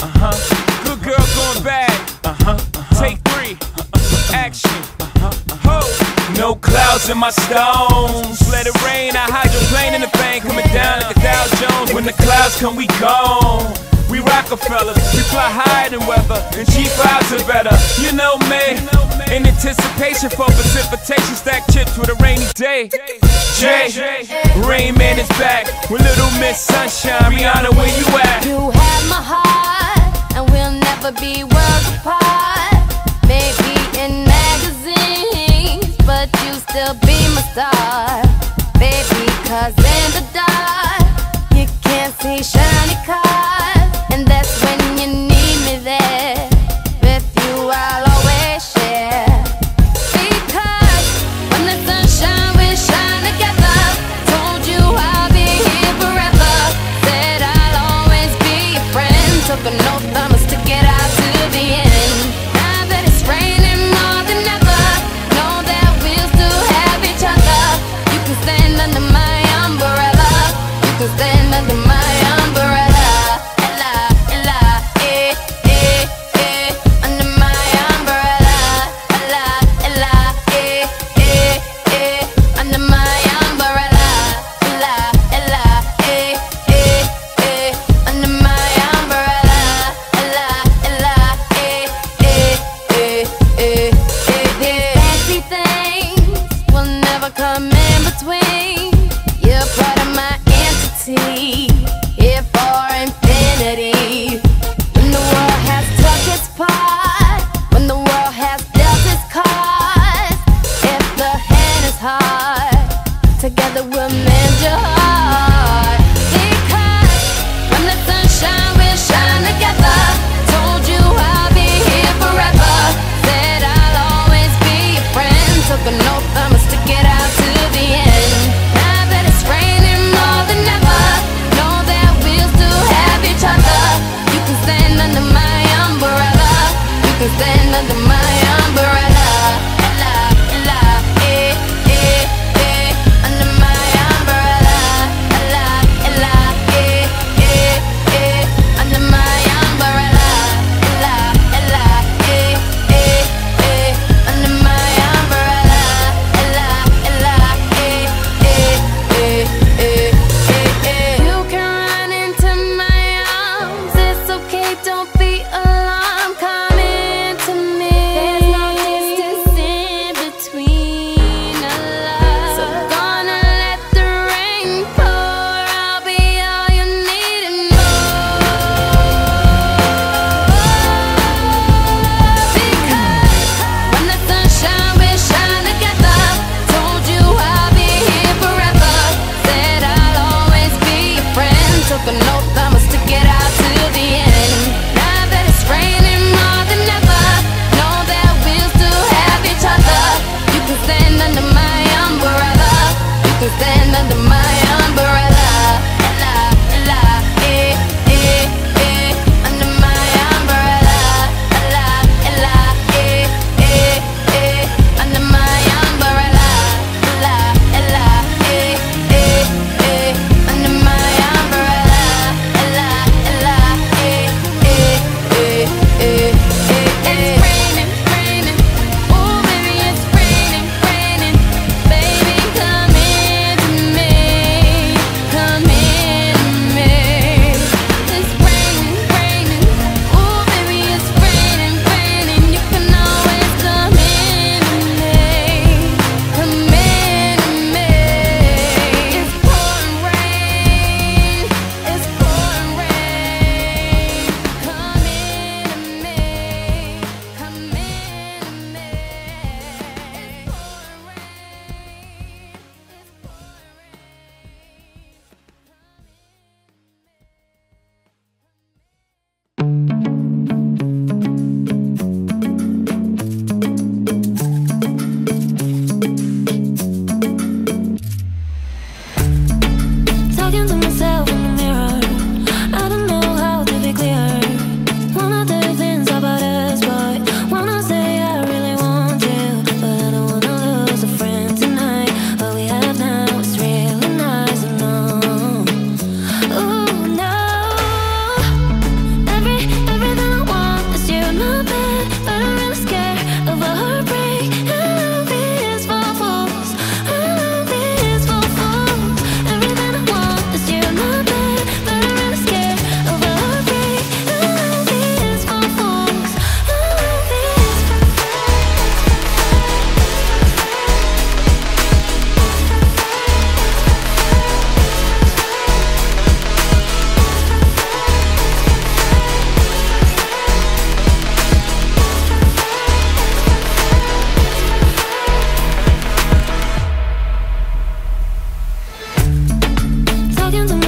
Good girl going bad. Take 3. Action. Ho. No clouds in my stones. Let it rain. I hydroplane in the bank. Coming down like a Dow Jones. When the clouds come, we gone. We Rockefellers, we fly higher than weather, and G5s are better. You know me, in anticipation for precipitation, stack chips with a rainy day. Jay, Rain Man is back with Little Miss Sunshine. Rihanna, where you at? You have my heart, and we'll never be worlds apart. Maybe in magazines, but you still be my star. Baby, 'cause in the dark, you can't see shiny cars. And that's when you need me there. With you I'll always share. Because when the sunshine we shine together. Told you I'll be here forever. Said I'll always be your friend. Took an oath I must stick it out to the end. Now that it's raining more than ever, know that we'll still have each other. You can stand under my umbrella. You can stand under my umbrella. Come in between. You're part of my entity, here for infinity. When the world has took its part, when the world has dealt its cards, if the hand is hard, together we'll mend your heart. Because when the sunshine will shine together. Told you I'll be here forever. Said I'll always be your friend. Took an oath I must stick it out to the end. Now that it's raining more than ever, know that we'll still have each other. You can stand under my umbrella. You can stand under my umbrella. Under my umbrella. Under my umbrella. Under my umbrella. You can run into my arms. It's okay, don't be alarmed. Come into me. There's no distance in between our love. So gonna let the rain pour. I'll be all you need and more. Because when the sunshine will shine together. Told you I'll be here forever. Said I'll always be your friend. Took an oath I must stick it out to the end. Now that it's raining more than ever, know that we'll still have each other. You can stand under my umbrella. You can stand under my umbrella. Under my umbrella. Under my umbrella. Under my umbrella. It's raining, raining. Oh baby, it's raining, raining. Baby, come into me. Come into me. It's raining, raining. Oh baby, it's raining, raining. You can always come into me. Come into me. It's pouring rain. It's pouring rain. Come into me. Come into me. It's pouring rain. Talking to myself in the mirror, I don't know how to be clear. Wanna do things about us, boy. Wanna say I really want you, but I don't wanna lose a friend tonight. What we have now is really nice, I know. Ooh, no. Every 聊天怎么